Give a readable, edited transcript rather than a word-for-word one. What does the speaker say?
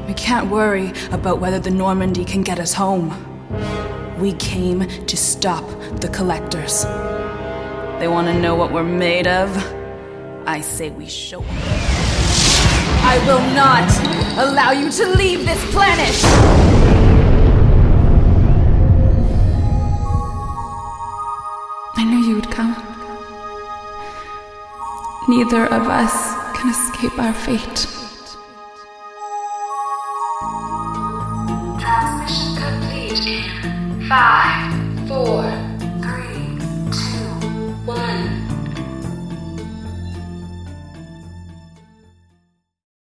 We can't worry about whether the Normandy can get us home. We came to stop the Collectors. They want to know what we're made of? I say we show them. I will not allow you to leave this planet! I knew you would come. Neither of us can escape our fate. Transmission complete in 5, 4,